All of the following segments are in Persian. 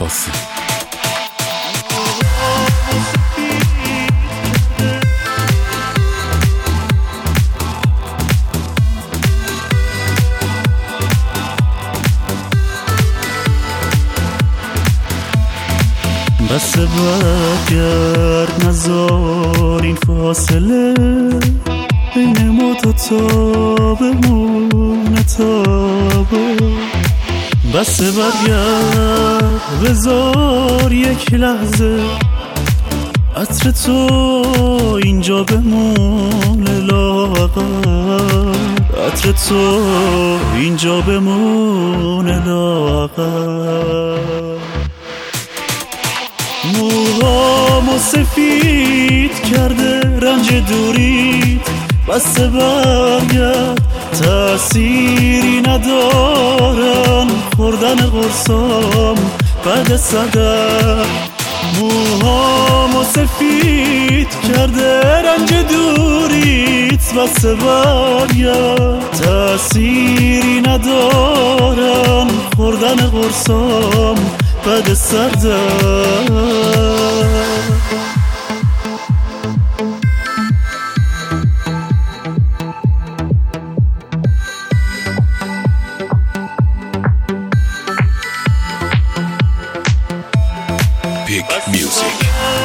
آسی. بس برگرد نزار این فاصله بین ما تا بمونه تابه. بس برگرد بذار یک لحظه عطر تو اینجا بمونه لاغر. عطر تو اینجا بمونه لاغر. موهامو سفید کرده رنج دوریت. بس برگرد تأثیری ندارن خوردن قرصام بعد صدر. موهامو سفید کرده رنج دوریت. بس برگرد تأثیری ندارن خوردن قرصام بعد صدر. Big music.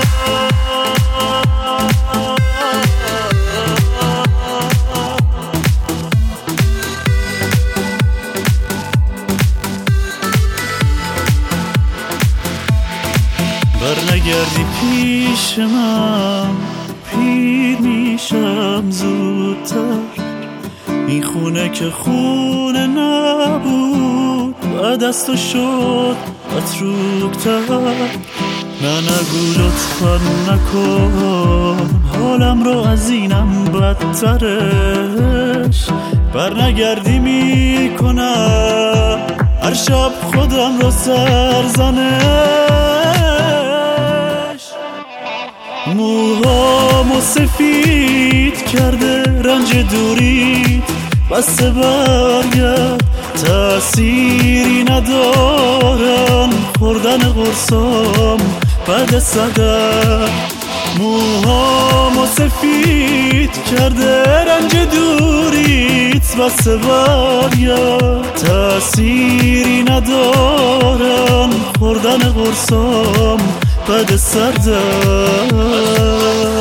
برنگردی پیش من پیر میشم زودتر. این خونه که خونه نبود بعد از تو شد متروکتر. نه نگو لطفا نکن حالم رو از اینم بدترش. برنگردی میکنم هر شب خودم رو سرزنش. موهامو سفید کرده رنج دوریت. بس برگرد تأثیری ندارن خوردن قرصام بعد صدر. موهامو سفید کرده رنج دوریت. بس برگرد تأثیری ندارن خوردن قرصام بعد صدر.